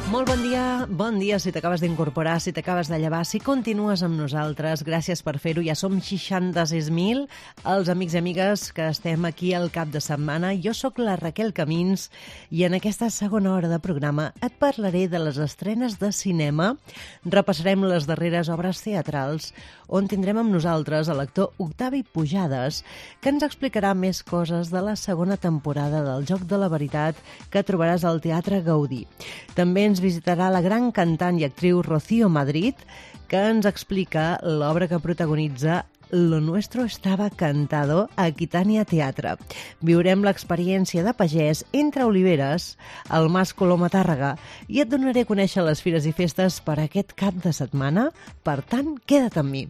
Molt bon dia si t'acabes d'incorporar, si t'acabes de llevar, si continues amb nosaltres. Gràcies per fer-ho. Ja som 66.000 els amics i amigues que estem aquí al cap de setmana. Jo sóc la Raquel Camins i en aquesta segona hora de programa et parlaré de les estrenes de cinema. Repassarem les darreres obres teatrals on tindrem amb nosaltres l'actor Octavi Pujades, que ens explicarà més coses de la segona temporada del Joc de la Veritat que trobaràs al Teatre Gaudí. També ens visitarà la gran cantant i actriu Rocío Madrid, que ens explica l'obra que protagonitza Lo Nuestro Estaba Cantado a Aquitània Teatre. Viurem l'experiència de pagès entre oliveres al Mas Coloma Tàrrega i et donaré a conèixer les fires i festes per aquest cap de setmana. Per tant, queda't amb mi.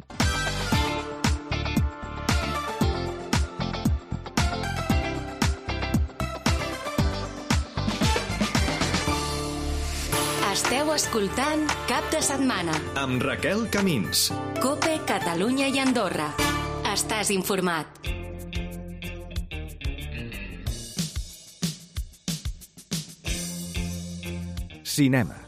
Esteu escoltant Cap de Setmana amb Raquel Camins. COPE, Catalunya i Andorra. Estàs informat. Cinema.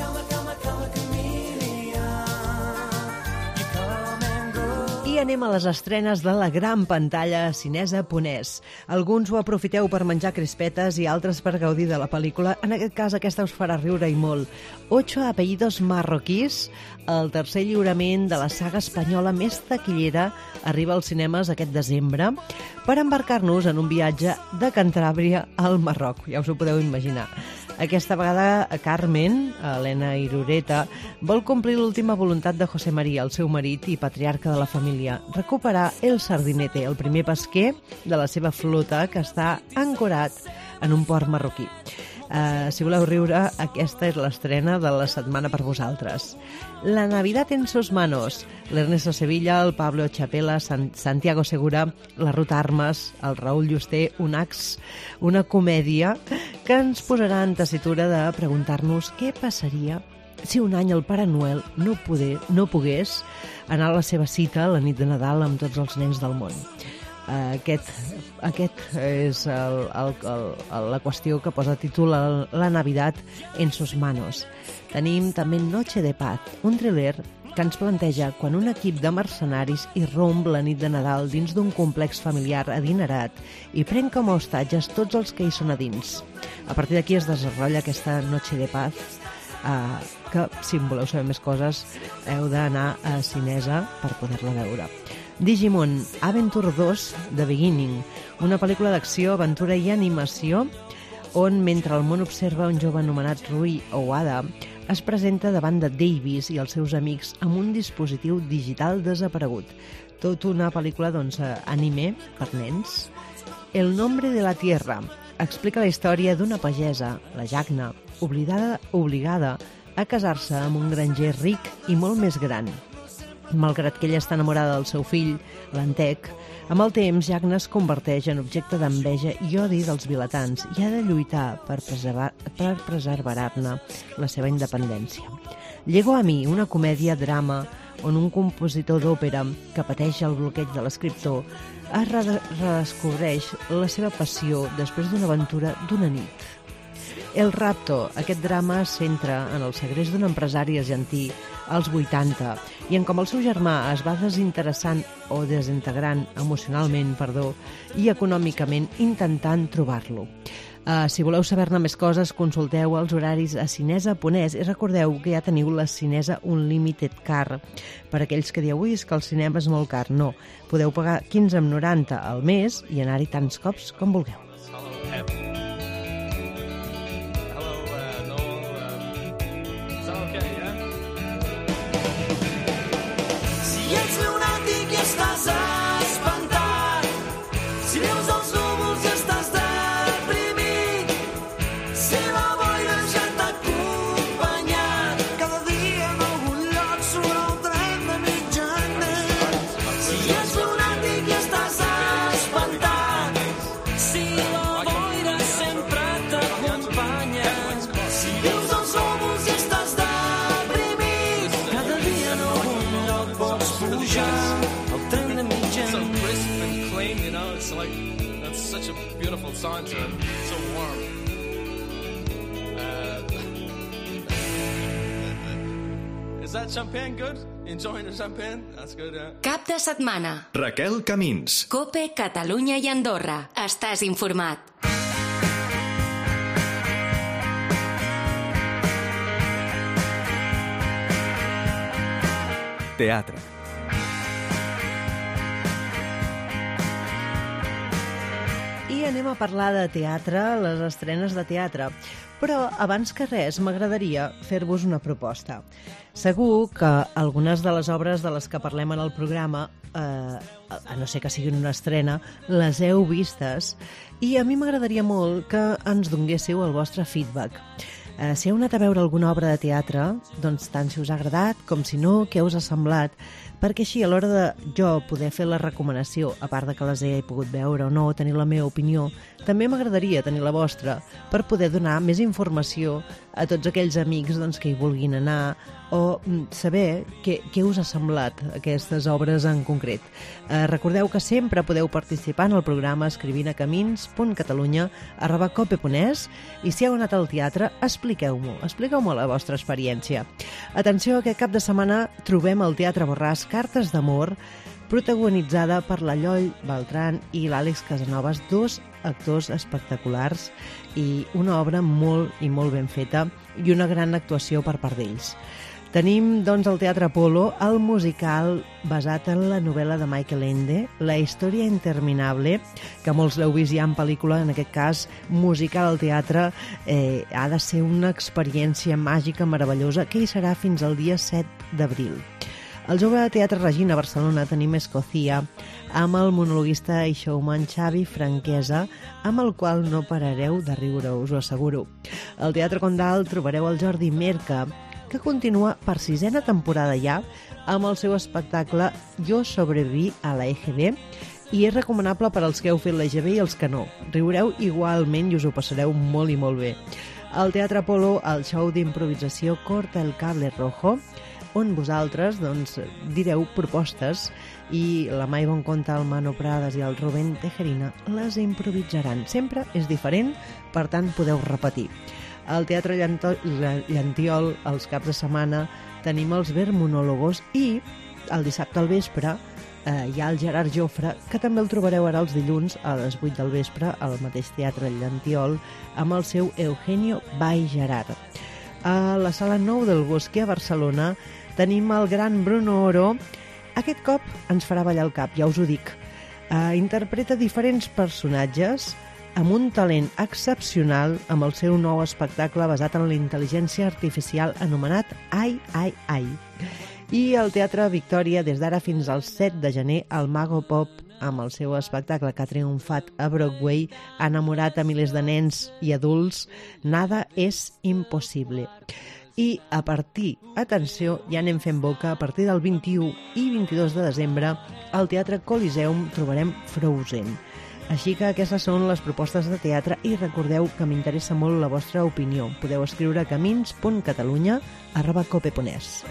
I anem a les estrenes de la gran pantalla cinesa Ponès. Alguns ho aprofiteu per menjar crispetes i altres per gaudir de la pel·lícula. En aquest cas, aquesta us farà riure i molt. 8 apellidos marroquís, el tercer lliurament de la saga espanyola més taquillera, arriba als cinemes aquest desembre per embarcar-nos en un viatge de Cantàbria al Marroc. Ja us ho podeu imaginar. Aquesta vegada, Carmen, Helena Irureta, vol complir l'última voluntat de José María, el seu marit i patriarca de la família, recuperar el Sardinete, el primer pesquer de la seva flota que està ancorat en un port marroquí. Si voleu riure, aquesta és l'estrena de la setmana per vosaltres. La Navidad en sus manos. L'Ernesto Sevilla, el Pablo Chapela, Santiago Segura, la Ruth Armas, el Raúl Yuster, una comèdia que ens posarà en tessitura de preguntar-nos què passaria si un any el Pare Noel no pogués anar a la seva cita la nit de Nadal amb tots els nens del món. Aquest és la qüestió que posa títol La Navidad en sus manos. Tenim també Noche de Paz, un thriller que ens planteja quan un equip de mercenaris irromp la nit de Nadal dins d'un complex familiar adinerat i pren com a hostatges tots els que hi són a dins. A partir d'aquí es desenrotlla aquesta Noche de Paz, que si voleu saber més coses heu d'anar a Cinesa per poder-la veure. Digimon, Adventure 2, The Beginning, una pel·lícula d'acció, aventura i animació on, mentre el món observa un jove anomenat Rui Owada, es presenta davant de Davis i els seus amics amb un dispositiu digital desaparegut. Tot una pel·lícula, anime per nens. El nombre de la tierra explica la història d'una pagesa, la Jagna, obligada a casar-se amb un granger ric i molt més gran. Malgrat que ella està enamorada del seu fill, l'Antec, amb el temps Jagna es converteix en objecte d'enveja i odi dels vilatans i ha de lluitar per preservar-ne la seva independència. Llegó a mi, una comèdia-drama on un compositor d'òpera que pateix el bloqueig de l'escriptor es redescobreix la seva passió després d'una aventura d'una nit. El Rapto, aquest drama es centra en el segrest d'un empresari argentí als 80 i en com el seu germà es va desintegrant emocionalment i econòmicament intentant trobar-lo. Si voleu saber-ne més coses, consulteu els horaris a Cinesa Ponès i recordeu que ja teniu la Cinesa Unlimited Car. Per aquells que dieu, és que el cinema és molt car. No, podeu pagar 15,90 al mes i anar-hi tants cops com vulgueu. Song to it. So warm. Was that champagne good? Enjoying the champagne? That's good, yeah. Cap de setmana. Raquel Camins. COPE, Catalunya i Andorra. Estàs informat. Teatre. I anem a parlar de teatre, les estrenes de teatre. Però, abans que res, m'agradaria fer-vos una proposta. Segur que algunes de les obres de les que parlem en el programa, a no ser que siguin una estrena, les heu vistes, i a mi m'agradaria molt que ens donguéssiu el vostre feedback. Si heu anat a veure alguna obra de teatre, doncs tant si us ha agradat com si no, què us ha semblat, perquè així a l'hora de jo poder fer la recomanació, a part de que les he pogut veure o no, tenir la meva opinió, també m'agradaria tenir la vostra per poder donar més informació a tots aquells amics doncs, que hi vulguin anar o saber què us ha semblat aquestes obres en concret. Recordeu que sempre podeu participar en el programa escrivint a camins.catalunya@cope.es i si heu anat al teatre, expliqueu-me la vostra experiència. Atenció, aquest cap de setmana trobem al Teatre Borràs Cartes d'amor, protagonitzada per la Lloll Beltrán i l'Àlex Casanovas, dos actors espectaculars i una obra molt i molt ben feta i una gran actuació per part d'ells. Tenim, doncs, al Teatre Apolo el musical basat en la novel·la de Michael Ende, La història interminable, que molts l'heu vist ja en pel·lícula, en aquest cas musical al teatre, ha de ser una experiència màgica, meravellosa, que hi serà fins al dia 7 d'abril. Al Jove Teatre Regina a Barcelona tenim Escòcia, amb el monologuista i showman Xavi Franquesa, amb el qual no parareu de riure, us ho asseguro. Al Teatre Condal trobareu el Jordi Merca, que continua per 6a temporada ja amb el seu espectacle Jo sobreviví a la EGB, i és recomanable per als que heu fet l'EGB i els que no. Riureu igualment i us ho passareu molt i molt bé. Al Teatre Apolo, el show d'improvisació Corta el cable rojo, on vosaltres doncs, direu propostes i la Mai Bonconta, el Mano Prades i el Rubén Tejerina les improvisaran. Sempre és diferent, per tant podeu repetir. Al Teatre Llantiol, els caps de setmana, tenim els Vermonòlogos i el dissabte al vespre hi ha el Gerard Jofre, que també el trobareu ara els dilluns a les 8 del vespre al mateix Teatre Llantiol amb el seu Eugenio by Gerard. A la Sala 9 del Bosque a Barcelona tenim el gran Bruno Oro. Aquest cop ens farà ballar el cap, ja us ho dic. Interpreta diferents personatges amb un talent excepcional amb el seu nou espectacle basat en la intel·ligència artificial anomenat Ai, ai, ai. I al Teatre Victòria, des d'ara fins al 7 de gener, el Mago Pop, amb el seu espectacle que ha triomfat a Broadway, ha enamorat a milers de nens i adults, Nada és impossible. I a partir, atenció, ja anem fent boca, a partir del 21 i 22 de desembre, al Teatre Coliseum trobarem Frozen. Així que aquestes són les propostes de teatre i recordeu que m'interessa molt la vostra opinió. Podeu escriure a camins.catalunya@cope.es.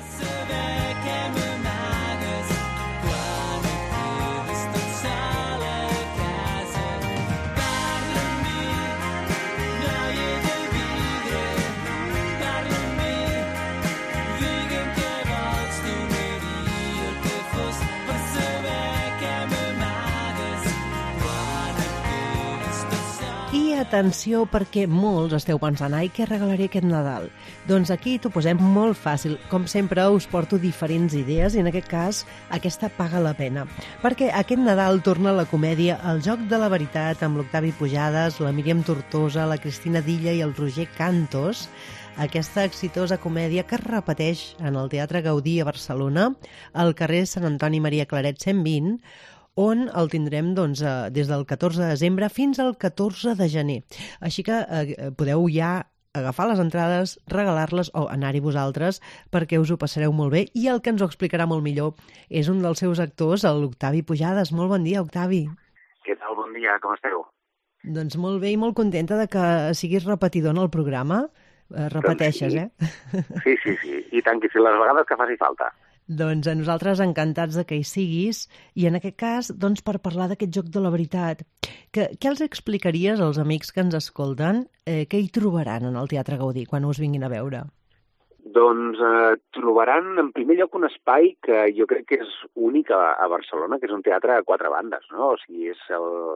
Atenció, perquè molts esteu pensant ai, què regalaré aquest Nadal? Doncs aquí t'ho posem molt fàcil. Com sempre us porto diferents idees i en aquest cas aquesta paga la pena. Perquè aquest Nadal torna la comèdia El joc de la veritat amb l'Octavi Pujades, la Míriam Tortosa, la Cristina Dilla i el Roger Cantos. Aquesta exitosa comèdia que es repeteix en el Teatre Gaudí a Barcelona, al carrer Sant Antoni Maria Claret 120, on el tindrem doncs, des del 14 de desembre fins al 14 de gener. Així que podeu ja agafar les entrades, regalar-les o anar-hi vosaltres perquè us ho passareu molt bé. I el que ens ho explicarà molt millor és un dels seus actors, l'Octavi Pujades. Molt bon dia, Octavi. Què tal? Bon dia, com esteu? Doncs molt bé i molt contenta de que siguis repetidor en el programa. Repeteixes, doncs sí. Sí. I tant que sí, les vegades que faci falta. Doncs a nosaltres encantats de que hi siguis i en aquest cas, doncs, per parlar d'aquest joc de la veritat, què els explicaries als amics que ens escolten què hi trobaran en el Teatre Gaudí quan us vinguin a veure? Doncs trobaran en primer lloc un espai que jo crec que és únic a Barcelona, que és un teatre a 4 bandes, no? O sigui, és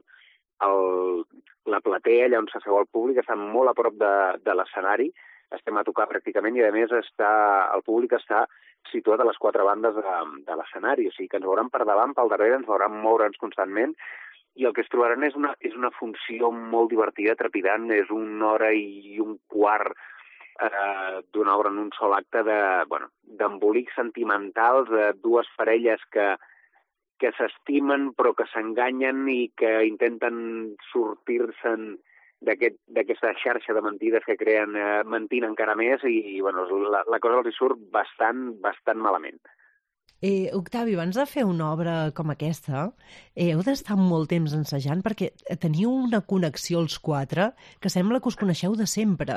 la platea, allà on s'asseu el públic, està molt a prop de l'escenari, estem a tocar pràcticament, i a més el públic està situat a les 4 bandes de l'escenari, o sigui que ens veuran per davant, pel darrere, ens veuran moure'ns constantment, i el que es trobaran és una funció molt divertida, trepidant, és 1 hora i un quart d'una obra en un sol acte d'embolics sentimentals, de 2 parelles que s'estimen però que s'enganyen i que intenten sortir-se'n d'aquesta xarxa de mentides que creen mentint encara més, i la cosa els hi surt bastant malament. Octavi, abans de fer una obra com aquesta, heu d'estar molt temps ensajant perquè teniu una connexió els 4 que sembla que us coneixeu de sempre.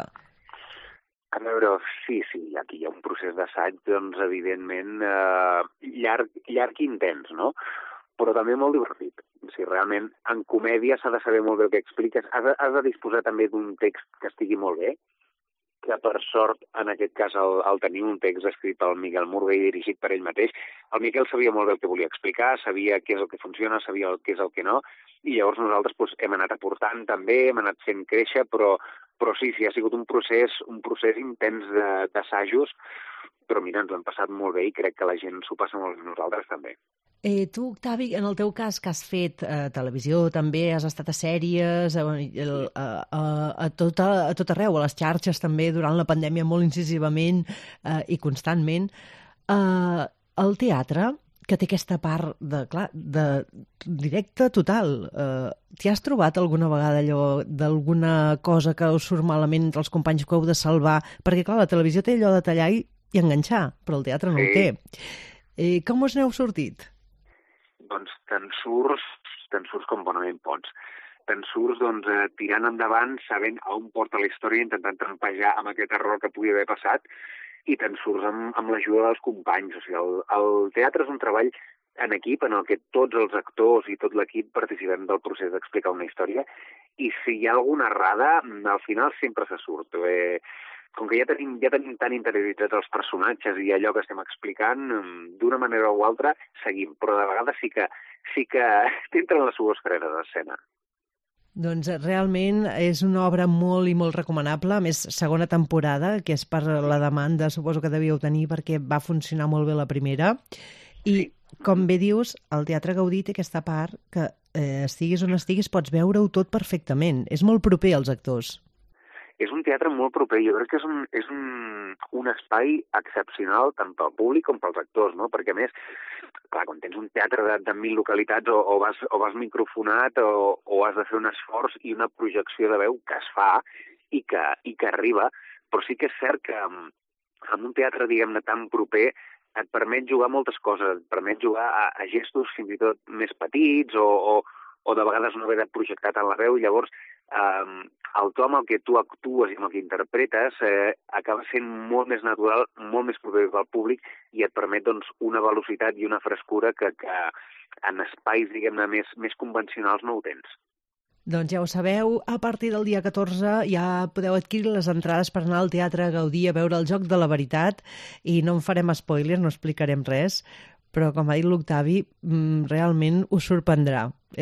A veure, sí, aquí hi ha un procés d'assaig, doncs, evidentment, llarg i intens, no? Però també molt divertit. O sigui, realment, en comèdia s'ha de saber molt bé el que expliques, has de disposar també d'un text que estigui molt bé, que per sort, en aquest cas, el tenim un text escrit pel Miquel Murga i dirigit per ell mateix. El Miquel sabia molt bé el que volia explicar, sabia què és el que funciona, sabia què és el que no, i llavors nosaltres hem anat aportant també, hem anat fent créixer, però sí, ha sigut un procés intens d'assajos, però mira, ens ho hem passat molt bé i crec que la gent s'ho passa molt bé, nosaltres també. Tu, Octavi, en el teu cas, que has fet televisió, també has estat a sèries, a tot arreu, a les xarxes també, durant la pandèmia molt incisivament i constantment. El teatre, que té aquesta part de directe total, t'hi has trobat alguna vegada allò d'alguna cosa que us surt malament entre els companys que heu de salvar? Perquè, clar, la televisió té allò de tallar i enganxar, però el teatre no ho té. Com us n'heu sortit? Doncs te'n surts com bonament pots. Te'n surts tirant endavant, sabent a on porta la història, intentant trampejar amb aquest error que pugui haver passat, i te'n surts amb l'ajuda dels companys. O sigui, el teatre és un treball en equip en el que tots els actors i tot l'equip participem del procés d'explicar una història, i si hi ha alguna errada, al final sempre se surt. Com que ja tenim tan interioritzats els personatges i allò que estem explicant, d'una manera o altra seguim, però de vegades sí que t'entren les sues fredes d'escena. Doncs realment és una obra molt i molt recomanable, a més segona temporada, que és per la demanda, suposo que devíeu tenir, perquè va funcionar molt bé la primera, i com bé dius, el Teatre Gaudí té aquesta part que estiguis on estiguis pots veure-ho tot perfectament, és molt proper als actors. És un teatre molt proper, jo crec que és un espai excepcional tant pel públic com pels actors, no? Perquè a més, clar, quan tens un teatre de 1.000 localitats o vas microfonat o has de fer un esforç i una projecció de veu que es fa i que arriba, però sí que és cert que amb un teatre, diguem-ne, tan proper et permet jugar moltes coses, et permet jugar a gestos fins i tot més petits o de vegades no haver de projectar tant la veu, i llavors el to amb el que tu actues i amb el que interpretes acaba sent molt més natural, molt més proper al públic, i et permet una velocitat i una frescura que en espais, diguem-ne, més convencionals no ho tens. Doncs ja ho sabeu, a partir del dia 14 ja podeu adquirir les entrades per anar al Teatre Gaudí a veure el Joc de la Veritat, i no en farem spoilers, no explicarem res, però com ha dit l'Octavi, realment us sorprendrà.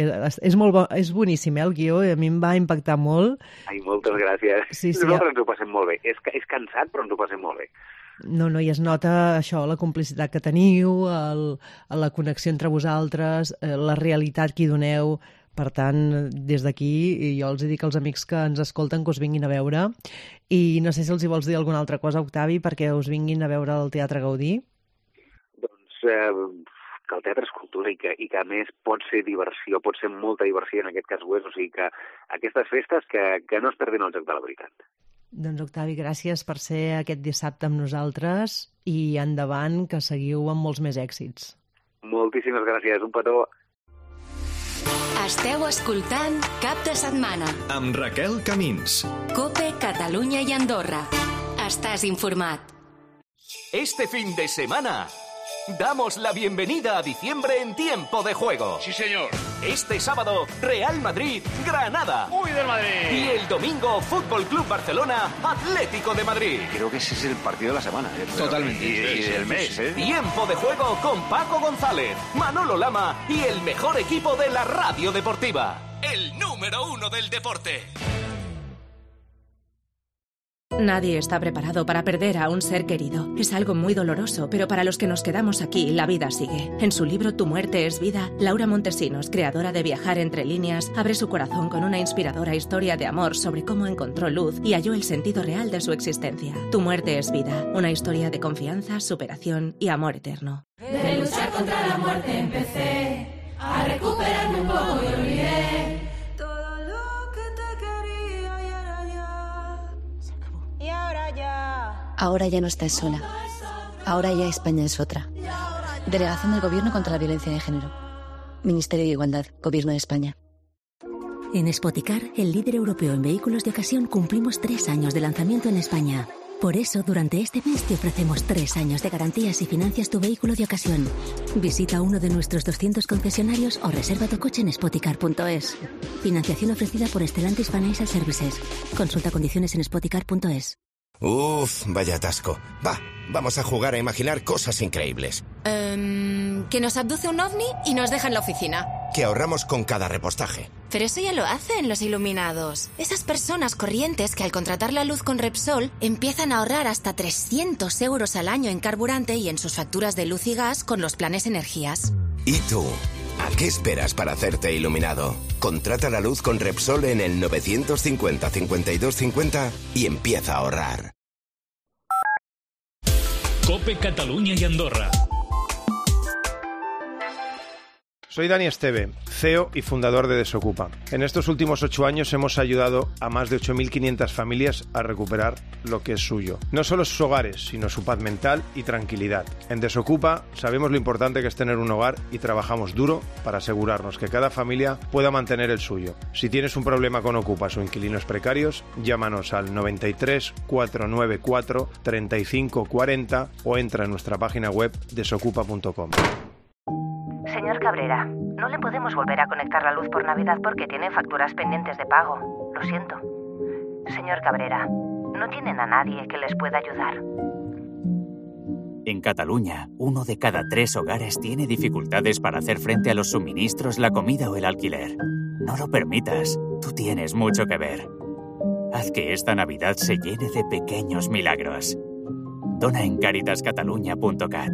És boníssim, el guió, a mi em va impactar molt. Ai, moltes gràcies. Sí, nosaltres ens ho passem molt bé. És cansat, però ens ho passem molt bé. No, i es nota això, la complicitat que teniu, la connexió entre vosaltres, la realitat que hi doneu. Per tant, des d'aquí, jo els dic als amics que ens escolten que us vinguin a veure. I no sé si els hi vols dir alguna altra cosa, Octavi, perquè us vinguin a veure al Teatre Gaudí. Doncs que el teatre és cultura i que a més pot ser diversió, pot ser molta diversió, en aquest cas ho és, o sigui que aquestes festes que no es perdin el Joc de la Veritat. Doncs, Octavi, gràcies per ser aquest dissabte amb nosaltres i endavant, que seguiu amb molts més èxits. Moltíssimes gràcies, un petó. Esteu escoltant Cap de Setmana amb Raquel Camins. COPE Catalunya i Andorra. Estàs informat. Este fin de semana, Damos la bienvenida a diciembre en Tiempo de Juego. Sí, señor. Este sábado, Real Madrid, Granada. ¡Uy, del Madrid! Y el domingo, Fútbol Club Barcelona, Atlético de Madrid. Creo que ese es el partido de la semana. Totalmente. Y del mes, ¿eh? Tiempo de Juego con Paco González, Manolo Lama y el mejor equipo de la radio deportiva. El número 1 del deporte. Nadie está preparado para perder a un ser querido. Es algo muy doloroso, pero para los que nos quedamos aquí, la vida sigue. En su libro Tu muerte es vida, Laura Montesinos, creadora de Viajar entre líneas, abre su corazón con una inspiradora historia de amor sobre cómo encontró luz y halló el sentido real de su existencia. Tu muerte es vida, una historia de confianza, superación y amor eterno. De luchar contra la muerte empecé a recuperarme un poco y olvidé todo lo que te quería y ahora ya. Se acabó. Y ahora ya. Ahora ya no estás sola. Ahora ya España es otra. Delegación del Gobierno contra la Violencia de Género. Ministerio de Igualdad, Gobierno de España. En Spoticar, el líder europeo en vehículos de ocasión, cumplimos 3 años de lanzamiento en España. Por eso, durante este mes te ofrecemos 3 años de garantías si financias tu vehículo de ocasión. Visita uno de nuestros 200 concesionarios o reserva tu coche en spoticar.es. Financiación ofrecida por Stellantis Financial Services. Consulta condiciones en spoticar.es. Uf, vaya atasco. Va, vamos a jugar a imaginar cosas increíbles. Que nos abduce un ovni y nos deja en la oficina. Que ahorramos con cada repostaje. Pero eso ya lo hacen los iluminados. Esas personas corrientes que al contratar la luz con Repsol empiezan a ahorrar hasta 300 euros al año en carburante y en sus facturas de luz y gas con los planes energías. ¿Y tú? ¿A qué esperas para hacerte iluminado? Contrata la luz con Repsol en el 950 52 50 y empieza a ahorrar. COPE Cataluña y Andorra. Soy Dani Esteve, CEO y fundador de Desocupa. En estos últimos 8 años hemos ayudado a más de 8.500 familias a recuperar lo que es suyo. No solo sus hogares, sino su paz mental y tranquilidad. En Desocupa sabemos lo importante que es tener un hogar y trabajamos duro para asegurarnos que cada familia pueda mantener el suyo. Si tienes un problema con ocupas o inquilinos precarios, llámanos al 93 494 35 40 o entra en nuestra página web desocupa.com. Señor Cabrera, no le podemos volver a conectar la luz por Navidad porque tiene facturas pendientes de pago. Lo siento. Señor Cabrera, ¿no tienen a nadie que les pueda ayudar? En Cataluña, 1 de cada 3 hogares tiene dificultades para hacer frente a los suministros, la comida o el alquiler. No lo permitas, tú tienes mucho que ver. Haz que esta Navidad se llene de pequeños milagros. Dona en caritascatalunya.cat.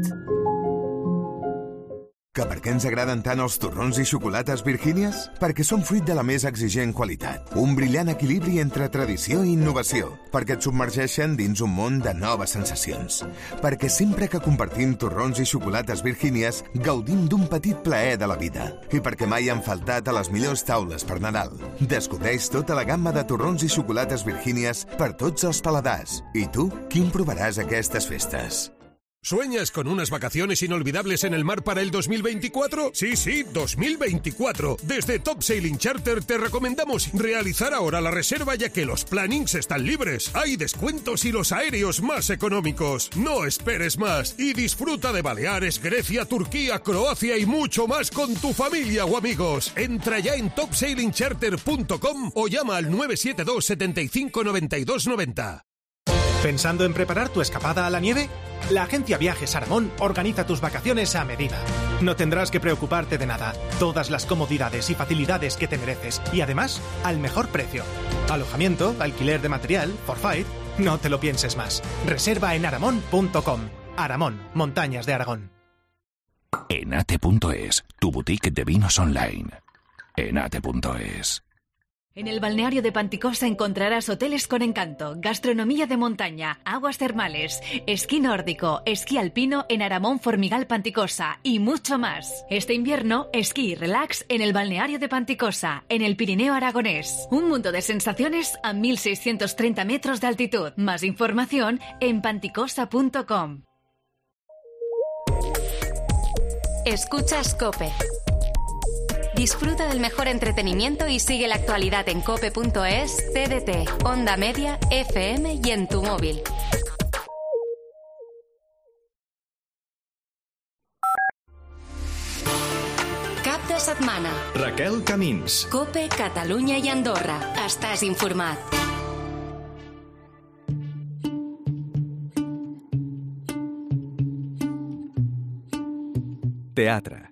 Que per què ens agraden tant els torrons i xocolates Virgínies? Perquè són fruit de la més exigent qualitat. Un brillant equilibri entre tradició i innovació. Perquè et submergeixen dins un món de noves sensacions. Perquè sempre que compartim torrons i xocolates Virgínies, gaudim d'un petit plaer de la vida. I perquè mai han faltat a les millors taules per Nadal. Descobreix tota la gamma de torrons i xocolates Virgínies per tots els paladars. I tu, quin provaràs aquestes festes? ¿Sueñas con unas vacaciones inolvidables en el mar para el 2024? Sí, 2024. Desde Top Sailing Charter te recomendamos realizar ahora la reserva ya que los plannings están libres. Hay descuentos y los aéreos más económicos. No esperes más y disfruta de Baleares, Grecia, Turquía, Croacia y mucho más con tu familia o amigos. Entra ya en topsailingcharter.com o llama al 972 75 92 90. ¿Pensando en preparar tu escapada a la nieve? La agencia Viajes Aramón organiza tus vacaciones a medida. No tendrás que preocuparte de nada. Todas las comodidades y facilidades que te mereces. Y además, al mejor precio. Alojamiento, alquiler de material, forfait. No te lo pienses más. Reserva en aramón.com. Aramón, Montañas de Aragón. Enate.es, tu boutique de vinos online. Enate.es. En el balneario de Panticosa encontrarás hoteles con encanto, gastronomía de montaña, aguas termales, esquí nórdico, esquí alpino en Aramón Formigal Panticosa y mucho más. Este invierno, esquí y relax en el balneario de Panticosa, en el Pirineo aragonés. Un mundo de sensaciones a 1.630 metros de altitud. Más información en panticosa.com. Escuchas COPE. Disfruta del mejor entretenimiento y sigue la actualidad en cope.es, TDT, Onda Media, FM y en tu móvil. setmana. Raquel Camins. COPE, Catalunya i Andorra. Estàs informat. Teatre.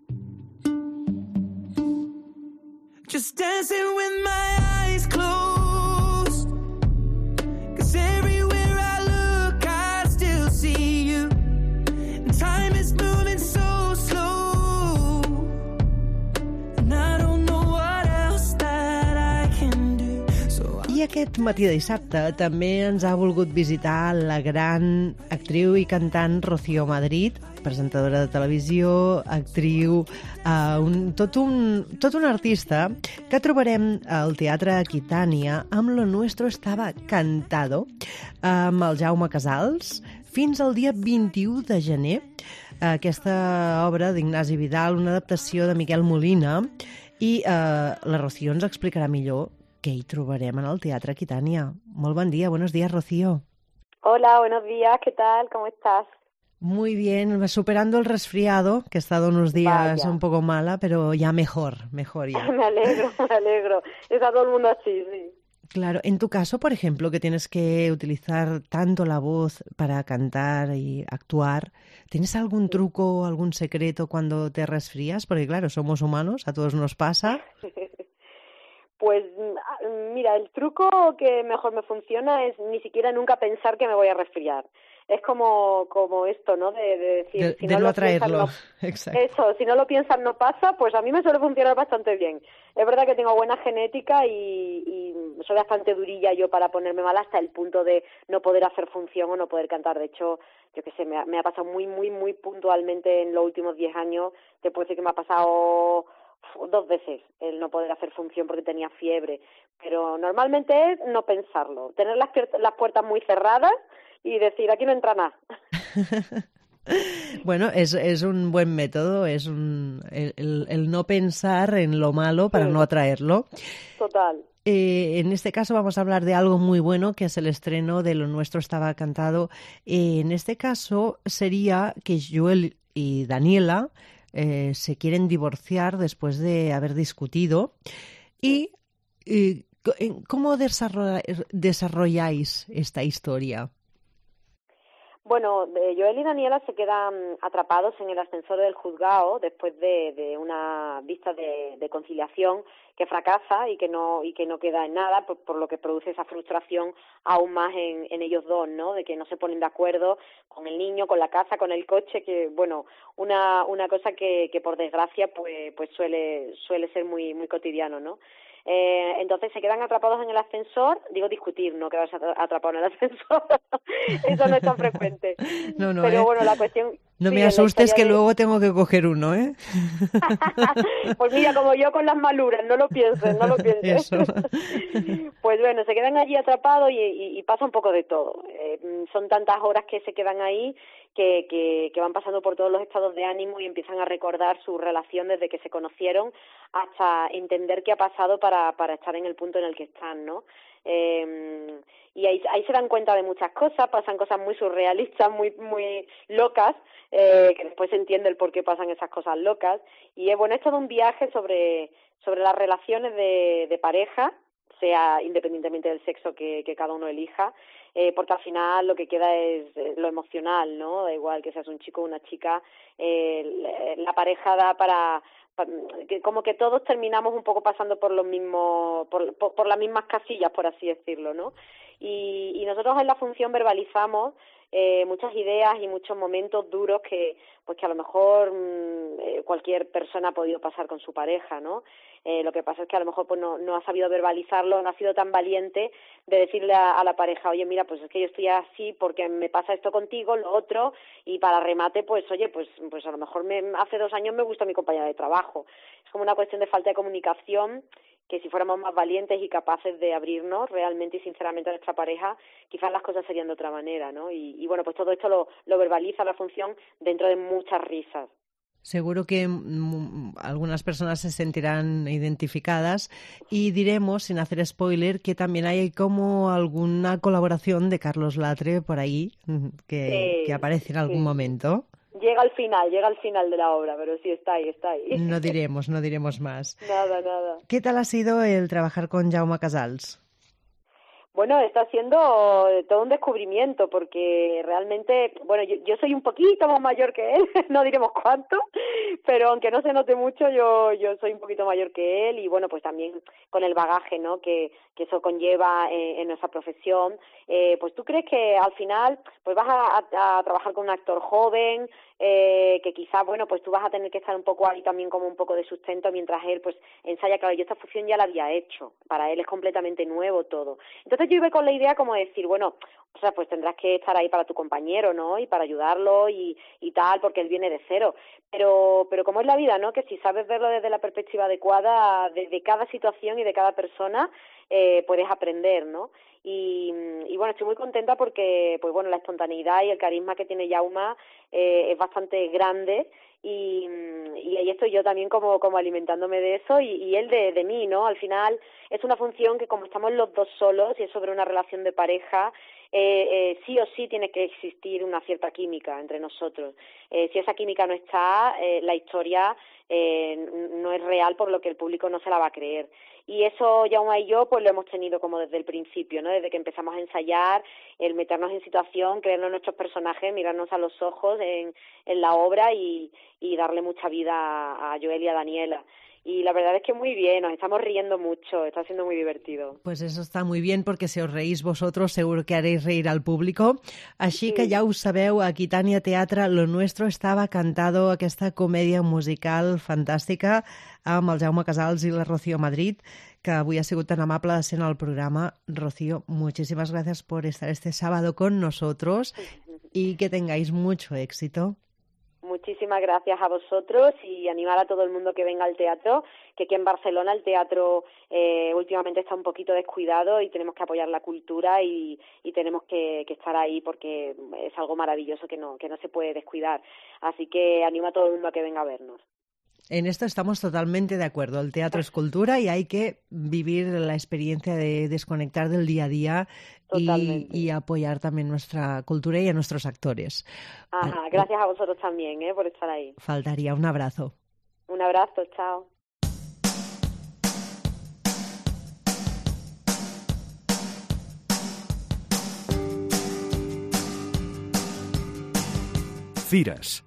Just dancing with my eyes closed, 'cause everywhere I look I still see you, and time is moving so slow, and I don't know what else that I can do. I aquest matí de dissabte també ens ha volgut visitar la gran actriu i cantant Rocío Madrid, presentadora de televisió, actriu, tot un artista que trobarem al Teatre Aquitània amb Lo Nuestro Estaba Cantado, amb el Jaume Casals, fins al dia 21 de gener. Aquesta obra d'Ignasi Vidal, una adaptació de Miquel Molina, i la Rocío ens explicarà millor què hi trobarem en el Teatre Aquitània. Molt bon dia, buenos días, Rocío. Hola, buenos días, ¿qué tal? ¿Cómo estás? Muy bien, superando el resfriado, que he estado unos días un poco mala, pero ya mejor ya. Me alegro. Está todo el mundo así, sí. Claro, en tu caso, por ejemplo, que tienes que utilizar tanto la voz para cantar y actuar, ¿tienes algún truco o algún secreto cuando te resfrías? Porque claro, somos humanos, a todos nos pasa. Pues mira, el truco que mejor me funciona es ni siquiera nunca pensar que me voy a resfriar. Es como esto, ¿no? De decir, si no lo atraerlo. Exacto. Eso, si no lo piensas no pasa, pues a mí me suele funcionar bastante bien. Es verdad que tengo buena genética y soy bastante durilla yo para ponerme mal hasta el punto de no poder hacer función o no poder cantar. De hecho, yo qué sé, me ha pasado muy puntualmente en los últimos 10 años. Te puedo decir que me ha pasado 2 veces el no poder hacer función porque tenía fiebre. Pero normalmente es no pensarlo, tener las puertas muy cerradas y decir, aquí no entra nada. Bueno, es un buen método, es el no pensar en lo malo para no atraerlo. Total. En este caso vamos a hablar de algo muy bueno, que es el estreno de Lo Nuestro Estaba Cantado. En este caso sería que Joel y Daniela se quieren divorciar después de haber discutido. Y ¿cómo desarrolláis esta historia? Bueno, Joel y Daniela se quedan atrapados en el ascensor del juzgado después de una vista de conciliación que fracasa y que no queda en nada, por lo que produce esa frustración aún más en ellos dos, ¿no? De que no se ponen de acuerdo con el niño, con la casa, con el coche, que bueno, una cosa que por desgracia pues suele ser muy cotidiano, ¿no? Entonces se quedan atrapados en el ascensor, digo discutir, no quedarse atrapados en el ascensor, eso no es tan frecuente. No, pero bueno, la cuestión... No me asustes que luego tengo que coger uno, ¿eh? Pues mira, como yo con las maluras, no lo pienses. Eso. Pues bueno, se quedan allí atrapados y pasa un poco de todo. Son tantas horas que se quedan ahí que van pasando por todos los estados de ánimo y empiezan a recordar su relación desde que se conocieron hasta entender qué ha pasado para estar en el punto en el que están, ¿no? Y ahí se dan cuenta de muchas cosas, pasan cosas muy surrealistas, muy locas, que después se entiende el por qué pasan esas cosas locas. Y bueno, es todo un viaje sobre las relaciones de pareja, sea independientemente del sexo que cada uno elija, porque al final lo que queda es lo emocional, ¿no? Da igual que seas un chico o una chica, la pareja da para que como que todos terminamos un poco pasando por los mismos, por las mismas casillas, por así decirlo, ¿no? Y nosotros en la función verbalizamos muchas ideas y muchos momentos duros que a lo mejor cualquier persona ha podido pasar con su pareja, ¿no? Lo que pasa es que a lo mejor pues no ha sabido verbalizarlo, no ha sido tan valiente de decirle a la pareja, oye, mira, pues es que yo estoy así porque me pasa esto contigo, lo otro, y para remate, pues oye, pues a lo mejor hace 2 años me gusta mi compañera de trabajo. Es como una cuestión de falta de comunicación, que si fuéramos más valientes y capaces de abrirnos realmente y sinceramente a nuestra pareja, quizás las cosas serían de otra manera, ¿no? Y bueno, pues todo esto lo verbaliza la función dentro de muchas risas. Seguro que algunas personas se sentirán identificadas y diremos, sin hacer spoiler, que también hay como alguna colaboración de Carlos Latre por ahí que aparece en algún momento. llega al final de la obra, pero sí, está ahí. No diremos más. Nada. ¿Qué tal ha sido el trabajar con Jaume Casals? Bueno, está siendo todo un descubrimiento porque realmente, bueno, yo soy un poquito más mayor que él, no diremos cuánto, pero aunque no se note mucho, yo soy un poquito mayor que él y bueno, pues también con el bagaje, ¿no?, que eso conlleva en nuestra profesión, pues tú crees que al final pues vas a trabajar con un actor joven, que quizás, bueno, pues tú vas a tener que estar un poco ahí también como un poco de sustento mientras él pues ensaya. Claro, yo esta función ya la había hecho, para él es completamente nuevo todo. Entonces yo iba con la idea como de decir, bueno, o sea, pues tendrás que estar ahí para tu compañero, ¿no?, y para ayudarlo y tal, porque él viene de cero. Pero como es la vida, ¿no?, que si sabes verlo desde la perspectiva adecuada de cada situación y de cada persona, puedes aprender, ¿no? Y bueno, estoy muy contenta porque, pues bueno, la espontaneidad y el carisma que tiene Jaume es bastante grande y ahí estoy yo también como alimentándome de eso y él de mí, ¿no? Al final es una función que como estamos los dos solos y es sobre una relación de pareja, sí o sí tiene que existir una cierta química entre nosotros. Si esa química no está, la historia no es real, por lo que el público no se la va a creer. Y eso Jaume y yo pues lo hemos tenido como desde el principio, ¿no? Desde que empezamos a ensayar, el meternos en situación, creernos en nuestros personajes, mirarnos a los ojos en la obra y darle mucha vida a Joel y a Daniela. Y la verdad es que muy bien, nos estamos riendo mucho, está siendo muy divertido. Pues eso está muy bien, porque si os reís vosotros seguro que haréis reír al público. Així que ja ho sabeu, a Aquitània Teatre Lo Nuestro estava cantado, aquesta comèdia musical fantàstica amb el Jaume Casals y la Rocío Madrid, que avui ha sigut tan amable de ser en el programa. Rocío, muchísimas gracias por estar este sábado con nosotros y que tengáis mucho éxito. Muchísimas gracias a vosotros y animar a todo el mundo que venga al teatro, que aquí en Barcelona el teatro últimamente está un poquito descuidado y tenemos que apoyar la cultura y tenemos que estar ahí porque es algo maravilloso que no se puede descuidar. Así que animo a todo el mundo a que venga a vernos. En esto estamos totalmente de acuerdo. El teatro es cultura y hay que vivir la experiencia de desconectar del día a día y apoyar también nuestra cultura y a nuestros actores. Ajá, gracias a vosotros también por estar ahí. Faltaría. Un abrazo. Un abrazo, chao. Fires.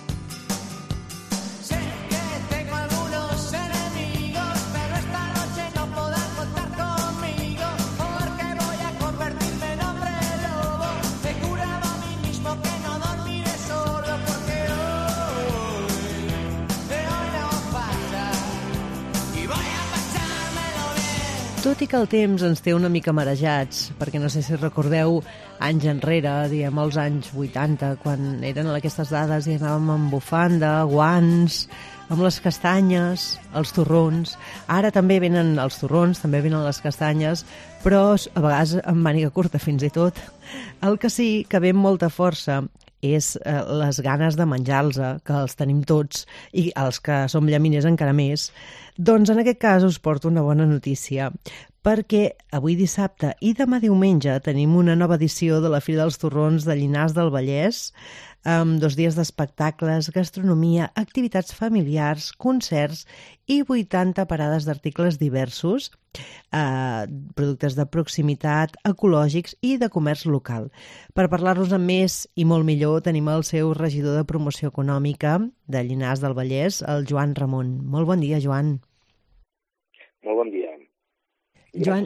Tot i que el temps ens té una mica marejats, perquè no sé si recordeu anys enrere, diem els anys 80, quan eren aquestes dades i anàvem amb bufanda, guants, amb les castanyes, els torrons. Ara també venen els torrons, també venen les castanyes, però a vegades amb màniga curta fins i tot. El que sí que ve amb molta força és les ganes de menjar-los, que els tenim tots, i els que som llaminers encara més. Doncs en aquest cas us porto una bona notícia, perquè avui dissabte i demà diumenge tenim una nova edició de la Fira dels Torrons de Llinars del Vallès, amb 2 dies d'espectacles, gastronomia, activitats familiars, concerts i 80 parades d'articles diversos, productes de proximitat, ecològics i de comerç local. Per parlar-nos amb més i molt millor tenim el seu regidor de promoció econòmica de Llinars del Vallès, el Joan Ramon. Molt bon dia, Joan. Molt bon dia. Joan,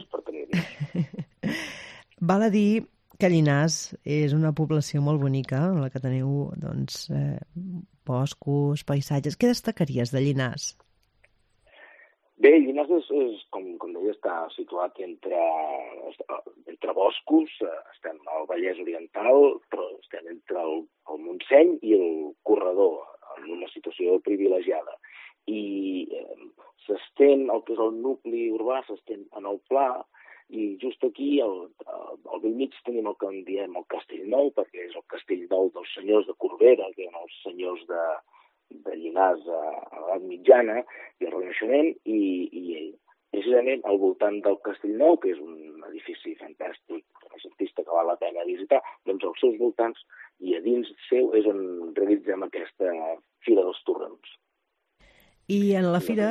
val a dir que Llinars és una població molt bonica, en la que teniu doncs, boscos, paisatges. Què destacaries de Llinars? Bé, Llinars és com deia, està situat entre boscos, estem al Vallès Oriental, però estem entre el Montseny i el Corredor, en una situació privilegiada. I s'estén, el que és el nucli urbà, s'estén en el pla, i just aquí, al bell mig, tenim el que en diem el Castell Nou, perquè és el Castell Nou dels senyors de Corbera, que eren els senyors de Llinars a l'edat mitjana i al Renaixement, i precisament al voltant del Castell Nou, que és un edifici fantàstic, renaixentista, que val la pena visitar, doncs als seus voltants I a dins seu és on realitzem aquesta Fira dels Torrons. I en la fira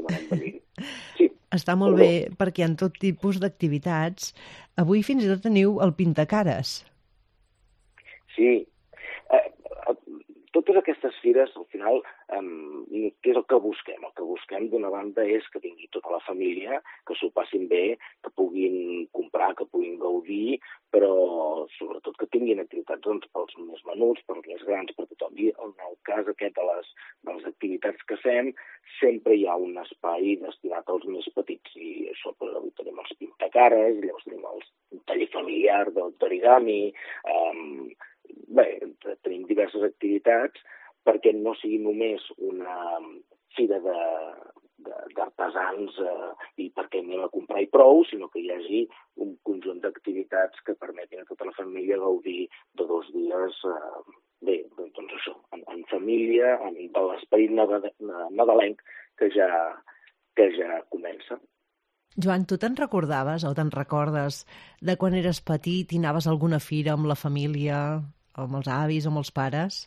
està molt bé perquè hi ha tot tipus d'activitats. Avui fins i tot teniu el pintacares. Sí. Totes aquestes fires, al final, què és el que busquem? El que busquem, d'una banda, és que vingui tota la família, que s'ho passin bé, que puguin comprar, que puguin gaudir, però sobretot que tinguin activitats pels més menuts, pels més grans, per tothom. I en el cas aquest de les activitats que fem, sempre hi ha un espai destinat als més petits. I això, avui tenim els pintacares, llavors tenim el taller familiar d'origami. Bé, tenim diverses activitats perquè no sigui només una fira d'artesans i perquè anem a comprar i prou, sinó que hi hagi un conjunt d'activitats que permetin a tota la família gaudir de 2 dies, doncs això, en família, de l'esperit nadalenc que ja comença. Joan, tu te'n recordaves o te'n recordes de quan eres petit i anaves a alguna fira amb la família, amb els avis o amb els pares?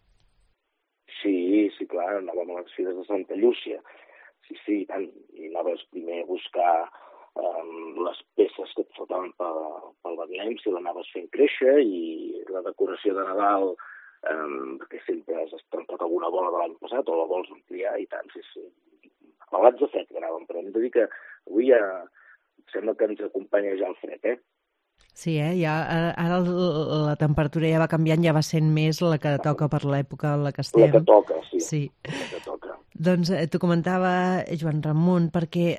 Sí, clar, anàvem a les fires de Santa Llúcia. Sí, tant. I anaves primer a buscar les peces que et faltaven pel Betlem, si l'anaves fent créixer, i la decoració de Nadal, perquè sempre has trencat alguna bola de l'any passat o la vols ampliar, i tant, sí. Pelats de fred que anàvem, però hem de dir que avui ja sembla que ens acompanya ja el fred, Sí, ara la temperatura ja va canviant, ja va sent més la que toca per l'època en la que estem. La que toca, sí. La que toca. Doncs t'ho comentava Joan Ramon, perquè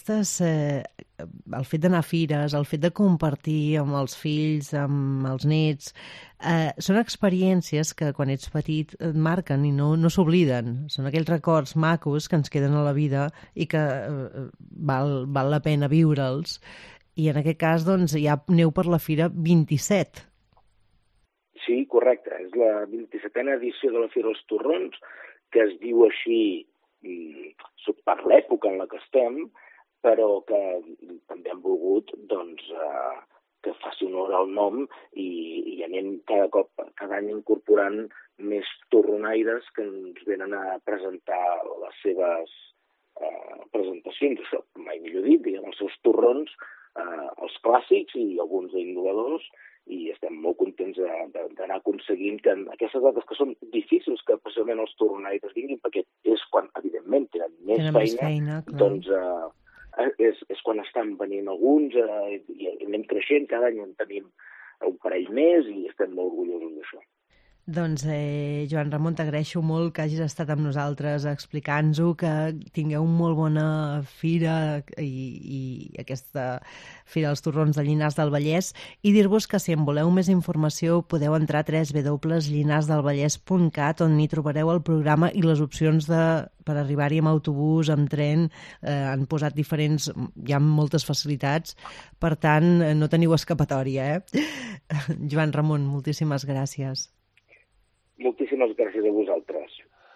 el fet d'anar a fires, el fet de compartir amb els fills, amb els nets, són experiències que quan ets petit et marquen i no s'obliden. Són aquells records macos que ens queden a la vida i que val la pena viure'ls. I en aquest cas, doncs, ja aneu per la Fira 27. Sí, correcte. És la 27a edició de la Fira dels Torrons, que es diu així per l'època en la que estem, però que també hem volgut que faci honor al nom i anem cada any incorporant més torronaires que ens venen a presentar les seves presentacions, això mai millor dit, diguem, els seus torrons, els clàssics i alguns innovadors, i estem molt contents d'anar aconseguint que aquestes dates que són difícils que possiblement els torronaires vinguin, perquè és quan, evidentment, tenen més feina, doncs és quan estan venint alguns i anem creixent, cada any en tenim un parell més i estem molt orgullosos d'això. Doncs, Joan Ramon, t'agraeixo molt que hagis estat amb nosaltres explicant-nos, que tingueu una molt bona fira i aquesta Fira dels Torrons de Llinars del Vallès, i dir-vos que si en voleu més informació podeu entrar a www.llinasdelvallès.cat, on hi trobareu el programa i les opcions per arribar-hi amb autobús, amb tren. Han posat diferents, hi ha moltes facilitats, per tant, no teniu escapatòria, Joan Ramon, moltíssimes gràcies. Moltíssimes gràcies a vosaltres.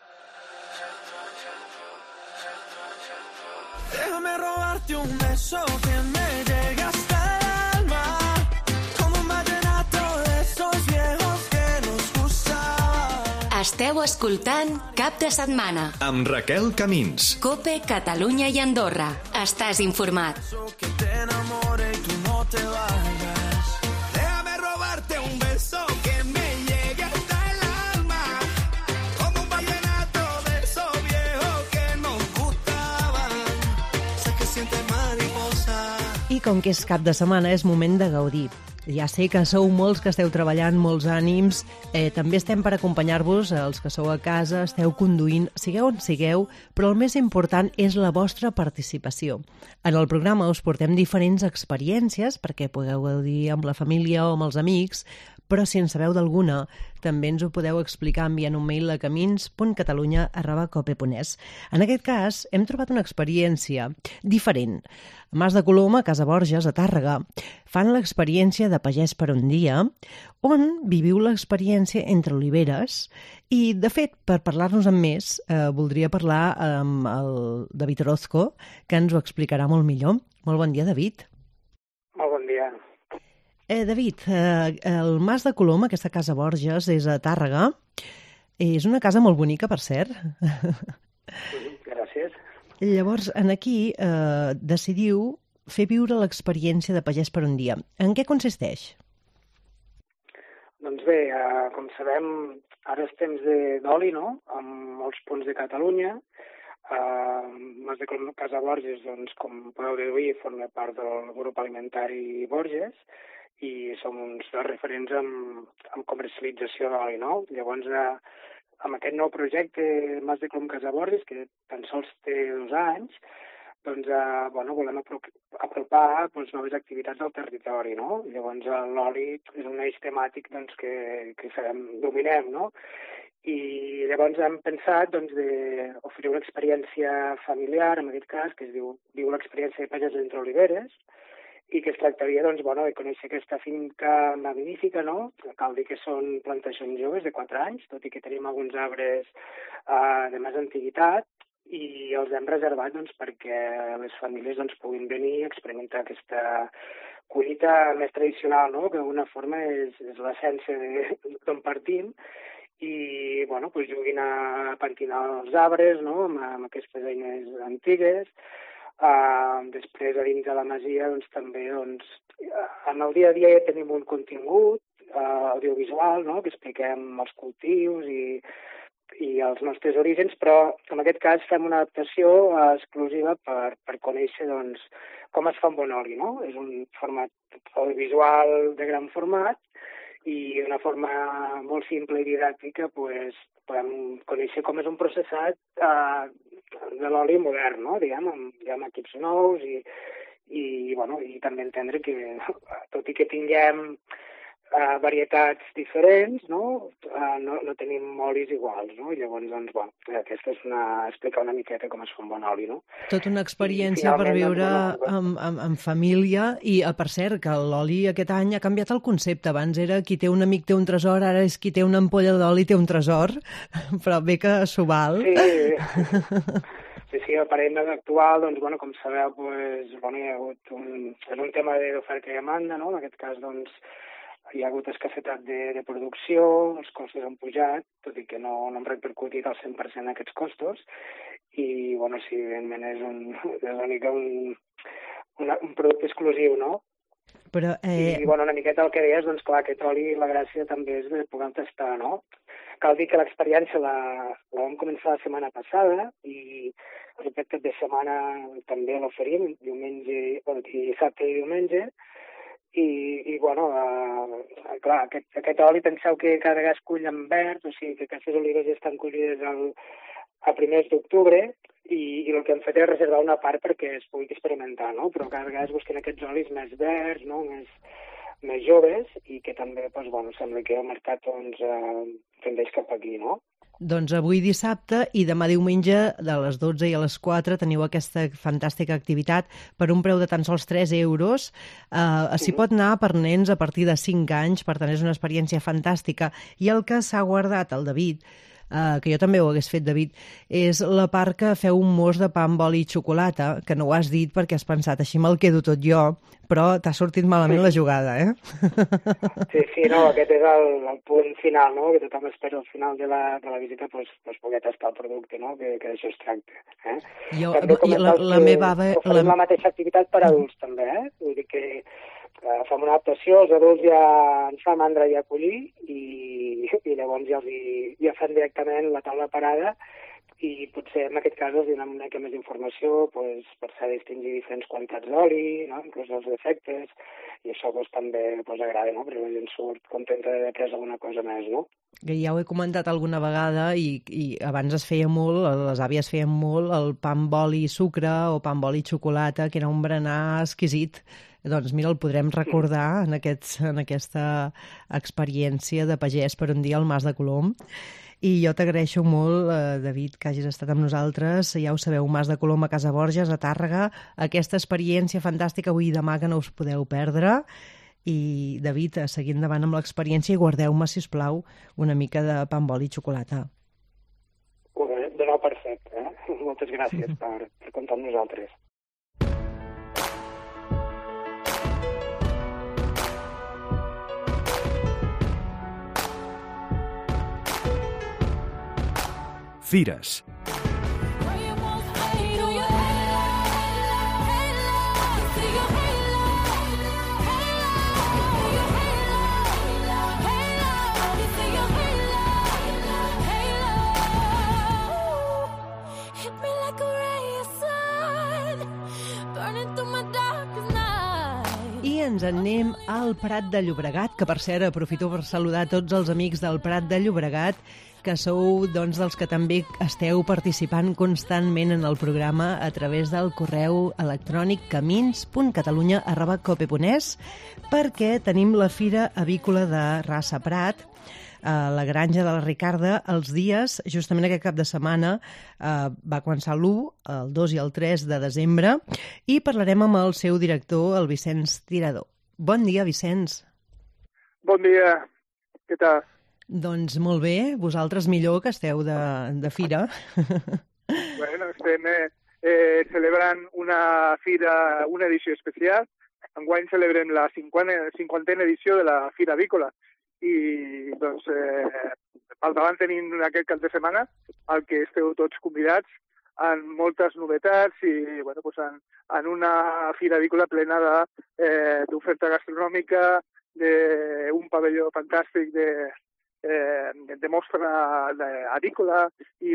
Déjame robarte un beso que me llegue hasta el alma, como un vallenato de esos viejos que nos gustaban. Esteu escoltant Cap de Setmana amb Raquel Camins. COPE, Catalunya i Andorra. Estàs informat. Que te enamore y tú no te vayas. Déjame robarte un beso que me llegue hasta el alma, como un vallenato de esos viejos que nos gustaban. Sé que sientes mariposa. I com que és cap de setmana, és moment de gaudir. Ja sé que sou molts que esteu treballant, molts ànims. També estem per acompanyar-vos, els que sou a casa, esteu conduint, sigueu on sigueu, però el més important és la vostra participació. En el programa us portem diferents experiències perquè pugueu gaudir amb la família o amb els amics, però si en sabeu d'alguna, també ens ho podeu explicar enviant un mail a camins.catalunya@cope.es. En aquest cas, hem trobat una experiència diferent. A Mas de Colom, a Casa Borges, a Tàrrega, fan l'experiència de pagès per un dia, on viviu l'experiència entre oliveres. I, de fet, per parlar-nos amb més, voldria parlar amb el David Orozco, que ens ho explicarà molt millor. Molt bon dia, David. Molt bon dia. David, el Mas de Colom, aquesta casa Borges, és a Tàrrega. És una casa molt bonica, per cert. Gràcies. Llavors, aquí decidiu fer viure l'experiència de pagès per un dia. En què consisteix? Doncs bé, com sabem, ara és temps d'oli, no?, en molts punts de Catalunya. Mas de Colom Casa Borges, doncs, com podeu deduir, forma part del grup alimentari Borges i som uns dels referents en comercialització d'oli, no? Llavors, amb aquest nou projecte Mas de Colom Casa Borges, que tan sols té 2 anys, doncs, volem apropar noves activitats al territori, no? Llavors, l'oli és un eix temàtic doncs, que dominem, no? I llavors hem pensat d'oferir una experiència familiar, en aquest cas, que es diu l'experiència de pagès entre oliveres, i que es tractaria de conèixer aquesta finca magnífica, no? Cal dir que són plantacions joves de 4 anys, tot i que tenim alguns arbres de més antiguitat, i els hem reservat perquè les famílies puguin venir a experimentar aquesta collita més tradicional, no? Que d'alguna forma és l'essència d'on partim, i juguin a pentinar els arbres, no?, amb aquestes eines antigues. Després, a dins de la masia, també en el dia a dia tenim un contingut audiovisual, no?, que expliquem els cultius i els nostres orígens, però en aquest cas fem una adaptació exclusiva per conèixer com es fa un bon oli, no? És un format audiovisual de gran format i d'una forma molt simple i didàctica podem conèixer com és un processat de l'oli modern, no? Diguem, amb equips nous i també entendre que, tot i que tinguem varietats diferents, no tenim olis iguals, no? I llavors, aquesta és explicar una miqueta com es fa un bon oli, no? Tota una experiència per viure en família i, per cert, que l'oli aquest any ha canviat el concepte. Abans era qui té un amic té un tresor, ara és qui té una ampolla d'oli té un tresor, però bé que s'ho val. Sí, el paradigma actual, com sabeu, hi ha hagut és un tema d'oferta i demanda, no? En aquest cas, hi ha hagut escassetat de producció, els costos han pujat, tot i que no han repercutit al 100% aquests costos, i, sí, evidentment és una mica un producte exclusiu, no? Però, I, una miqueta el que deies, clar, aquest oli, la gràcia també és de poder tastar, no? Cal dir que l'experiència la vam començar la setmana passada i aquest cap de setmana també l'oferim, dissabte i diumenge, i clar, aquest oli penseu que cada vegada es cull en verd, o sigui que aquestes olives ja estan collides a primers d'octubre i el que hem fet és reservar una part perquè es pugui experimentar, no? Però cada vegada es busquen aquests olis més verds, no? Més joves i que també, sembla que el mercat tendeix cap aquí, no? Doncs avui dissabte i demà diumenge de les 12 i a les 4 teniu aquesta fantàstica activitat per un preu de tan sols 3 euros. S'hi pot anar per nens a partir de 5 anys, per tant és una experiència fantàstica. I el que s'ha guardat el David, que jo també ho hagués fet, David, és la part que feu un mos de pa amb oli i xocolata, que no ho has dit perquè has pensat, així me'l quedo tot jo, però t'ha sortit malament la jugada, eh? Sí, no, aquest és el punt final, no?, que tothom espera al final de la visita poder tastar el producte, no?, que d'això es tracta. La meva ava... Oferim la mateixa activitat per adults, també, vull dir que fem una adaptació, els adults ja ens fa mandra i acollir i llavors ja fem directament la taula parada i potser en aquest cas els donem una mica més d'informació per saber distingir diferents quantitats d'oli, no? Inclús els defectes, i això també agrada, no? Perquè la gent surt contenta d'haver pres alguna cosa més, no? Que ja ho he comentat alguna vegada i abans es feia molt, les àvies feien molt el pa amb oli i sucre o pa amb oli i xocolata, que era un berenar exquisit. Doncs mira, el podrem recordar en aquesta experiència de pagès per un dia al Mas de Colom. I jo t'agraeixo molt, David, que hagis estat amb nosaltres. Ja ho sabeu, Mas de Colom a Casa Borges, a Tàrrega. Aquesta experiència fantàstica avui i demà que no us podeu perdre. I, David, a seguir endavant amb l'experiència i guardeu-me, si us plau, una mica de pa amb oli i xocolata. De nou perfecte, eh? Moltes gràcies per comptar amb nosaltres. Fires. I ens en anem al Prat de Llobregat, que per cert aprofito per saludar tots els amics del Prat de Llobregat, que sou dels que també esteu participant constantment en el programa a través del correu electrònic camins.catalunya@cope.es, perquè tenim la Fira Avícola de Rassa Prat a la Granja de la Ricarda els dies, justament aquest cap de setmana, va començar l'1, el 2 i el 3 de desembre, i parlarem amb el seu director, el Vicenç Tirador. Bon dia, Vicenç. Bon dia, què tal? Doncs molt bé, vosaltres millor, que esteu de fira. Bueno, estem celebrant una fira, una edició especial. Enguany celebrem la 50a edició de la Fira Avícola. I, doncs, al davant tenim aquest cap de setmana, al que esteu tots convidats, amb moltes novetats i, bueno, pues en una Fira Avícola plena d'oferta gastronòmica, d'un pavelló fantàstic de mostra avícola i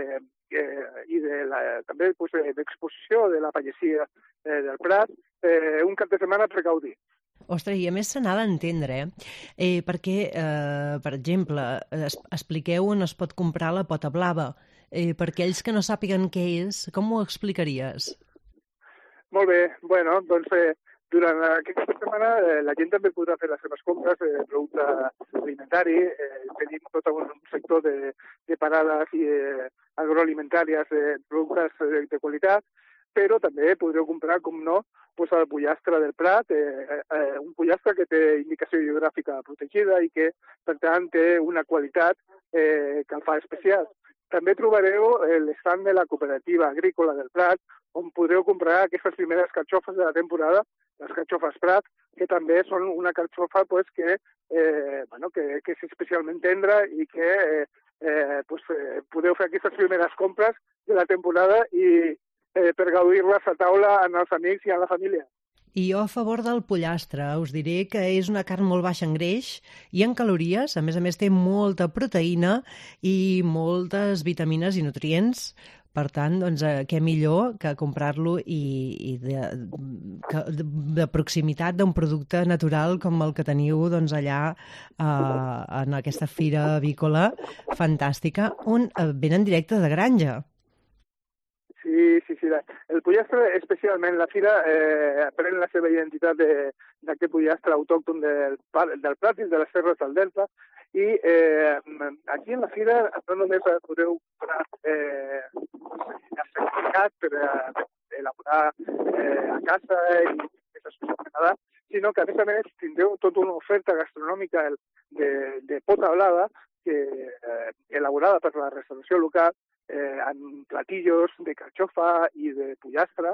també d'exposició de la pagesia del Prat, un cap de setmana per gaudir. Ostres, i a més se n'ha d'entendre, perquè, per exemple, expliqueu on es pot comprar la pota blava. Per aquells que no sàpiguen què és, com ho explicaries? Molt bé, bueno, doncs durant aquesta setmana la gent també podrà fer les seves compres de producte alimentari. Tenim tot un sector de parades agroalimentàries de productes de qualitat, però també podreu comprar, com no, el pollastre del Prat, un pollastre que té indicació geogràfica protegida i que, per tant, té una qualitat que el fa especial. També trobareu l'estand de la cooperativa agrícola del Prat, on podreu comprar aquestes primeres carxofes de la temporada, les carxofes Prat, que també són una carxofa que és especialment tendra i que podeu fer aquestes primeres compres de la temporada i per gaudir-les a taula amb els amics i amb la família. I jo a favor del pollastre us diré que és una carn molt baixa en greix i en calories, a més té molta proteïna i moltes vitamines i nutrients. Per tant, doncs, què millor que comprar-lo i de proximitat d'un producte natural com el que teniu doncs, allà en aquesta fira avícola fantàstica, on venen directe de granja. Sí. El pollastre, especialment la fira, pren la seva identitat d'aquest pollastre autòcton del Prat i de les terres del Delta. I aquí en la fira no només podeu comprar certificat per elaborar a casa i sinó que a més tindreu tota una oferta gastronòmica de pota blava elaborada per la restauració local amb platillos de carxofa i de pollastre,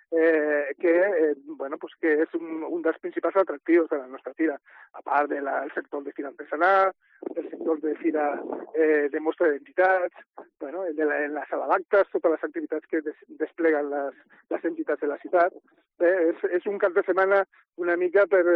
que és un dels principals atractius de la nostra fira, a part del sector de fira artesanal, del sector de fira de mostra d'entitats, en les sala d'actes, totes les activitats que despleguen les entitats de la ciutat. És un cap de setmana una mica per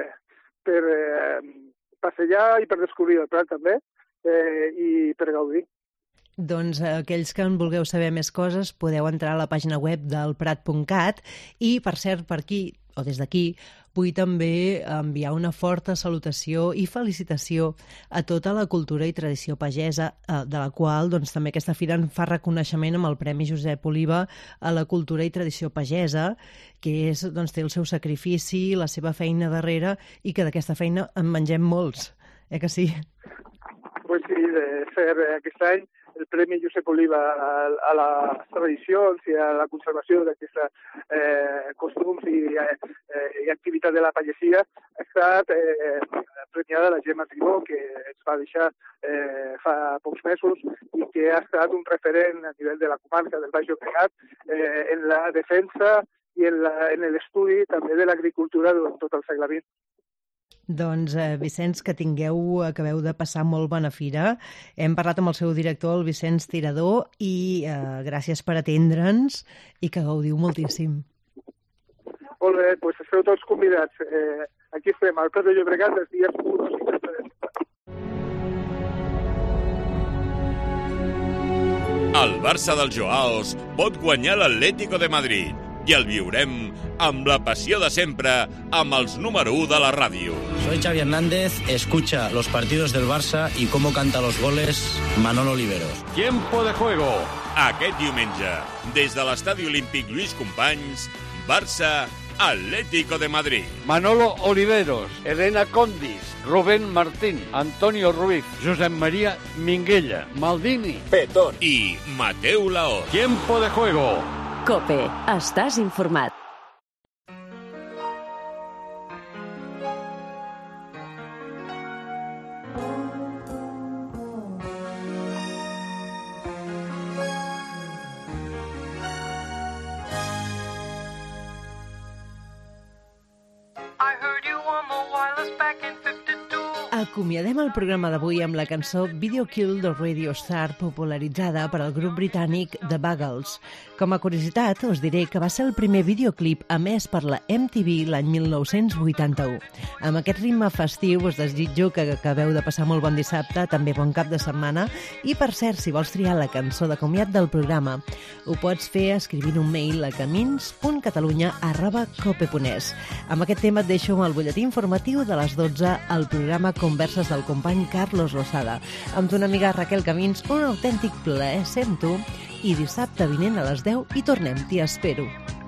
passejar i per descobrir el Prat també i per gaudir. Doncs aquells que en vulgueu saber més coses podeu entrar a la pàgina web del prat.cat i, per cert, per aquí, o des d'aquí, vull també enviar una forta salutació i felicitació a tota la cultura i tradició pagesa, de la qual doncs, també aquesta fira en fa reconeixement amb el Premi Josep Oliva a la cultura i tradició pagesa, que és, doncs, té el seu sacrifici, la seva feina darrere i que d'aquesta feina en mengem molts, que sí? Pues sí, de ser aquest any el Premi Josep Oliva a les tradicions i a la conservació d'aquests costums i activitat de la pagesia ha estat premiada la Gemma Tribó, que ens va deixar fa pocs mesos i que ha estat un referent a nivell de la comarca del Baix Llobregat en la defensa i en l'estudi també de l'agricultura durant tot el segle XX. Doncs, Vicenç, que acabeu de passar molt bona fira. Hem parlat amb el seu director, el Vicenç Tirador, i gràcies per atendre'ns i que gaudiu moltíssim. Molt bé, doncs esteu tots convidats. Aquí estem, al Prat de Llobregat, els dies 1, 2 i 3 de desembre. El Barça dels Joaos pot guanyar l'Atlético de Madrid i el viurem amb la passió de sempre amb els número 1 de la ràdio. Soy Xavi Hernández, escucha los partidos del Barça y cómo canta los goles Manolo Oliveros. Tiempo de juego. Aquest diumenge, des de l'Estadi Olímpic Lluís Companys, Barça, Atlético de Madrid. Manolo Oliveros, Elena Condis, Rubén Martín, Antonio Ruiz, Josep María Minguella, Maldini, Petón i Mateu Laor. Tiempo de juego. COPE. Estàs informat. Acomiadem el programa d'avui amb la cançó Video Kill de Radio Star, popularitzada per al grup britànic The Buggles. Com a curiositat, us diré que va ser el primer videoclip emès per la MTV l'any 1981. Amb aquest ritme festiu us desitjo que acabeu de passar molt bon dissabte, també bon cap de setmana, i per cert, si vols triar la cançó de comiat del programa, ho pots fer escrivint un mail a camins.catalunya@cope.es. Amb aquest tema et deixo amb el butlletí informatiu de les 12 al programa Converses del company Carlos Losada. Amb una amiga Raquel Camins, un autèntic plaer sento, i dissabte vinent a les 10 hi tornem, t'hi espero.